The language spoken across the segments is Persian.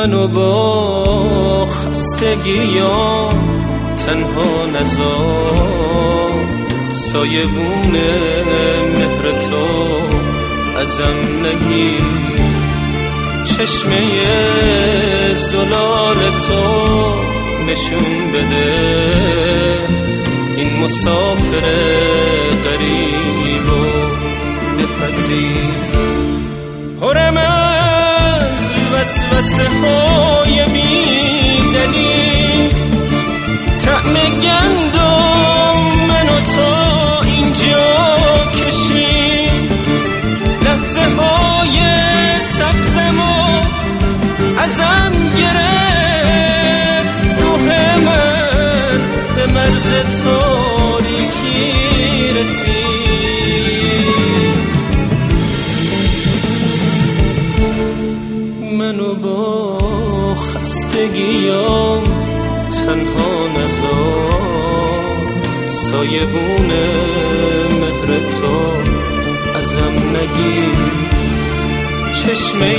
منو با خستگیام تنها نذار، سایبون مهر تو ازم نگیر، چشمه زلال تو نشون بده، این مسافر غریبو بپذیر. پرم از وسوسه های بی‌دلیل، طعم گندم منو تا اینجا کشید، لحظه های سبزمو ازم گرفت، روح من به مرز تاریکی رسید. منو با خستگیام تنها نذار، سایبون مهر تو ازم نگیر، چشمه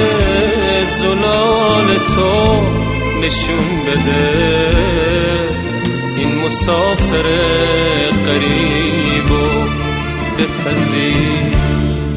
زلال تو نشون بده، این مسافر غریبو بپذیر.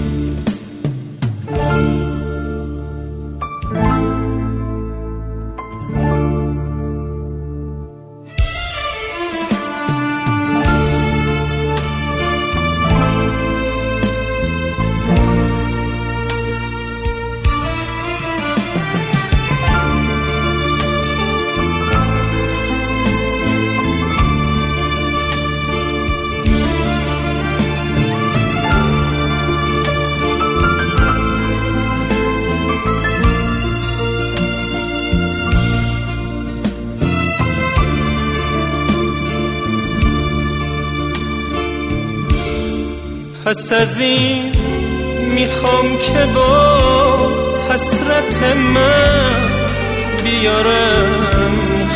پس از این میخوام که با حسرت مست بیارم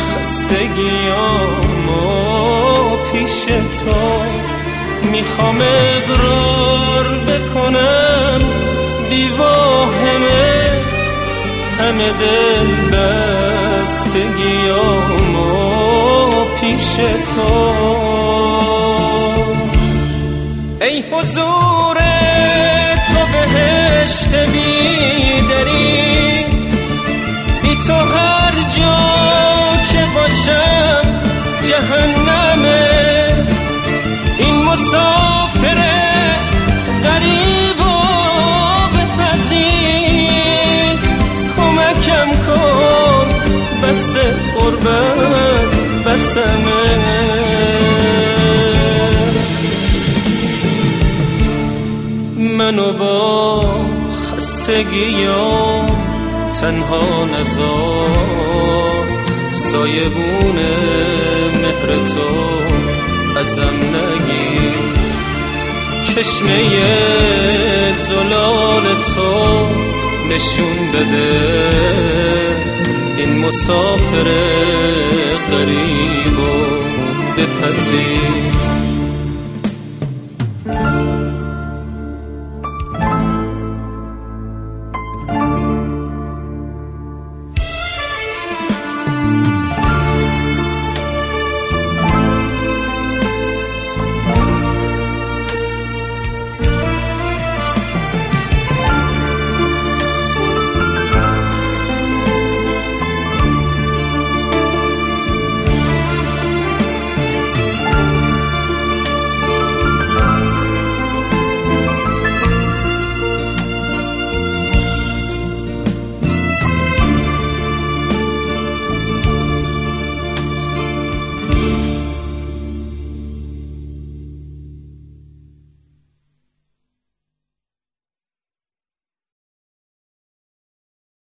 خستگیامو پیش تو، میخوام اقرار بکنم بی واهمه همه دل بستگیامو پیش تو. ای حضور تو بهشت بیدری، بی تو هر جا که باشم جهنمه، این مسافر غریبو بپذیر، کمکم کن بس غربت بسمه. منو با خستگیام تنها نذار، سایبون مهر تو ازم نگیر، چشمه زلال تو نشون بده، این مسافر غریبو بپذیر.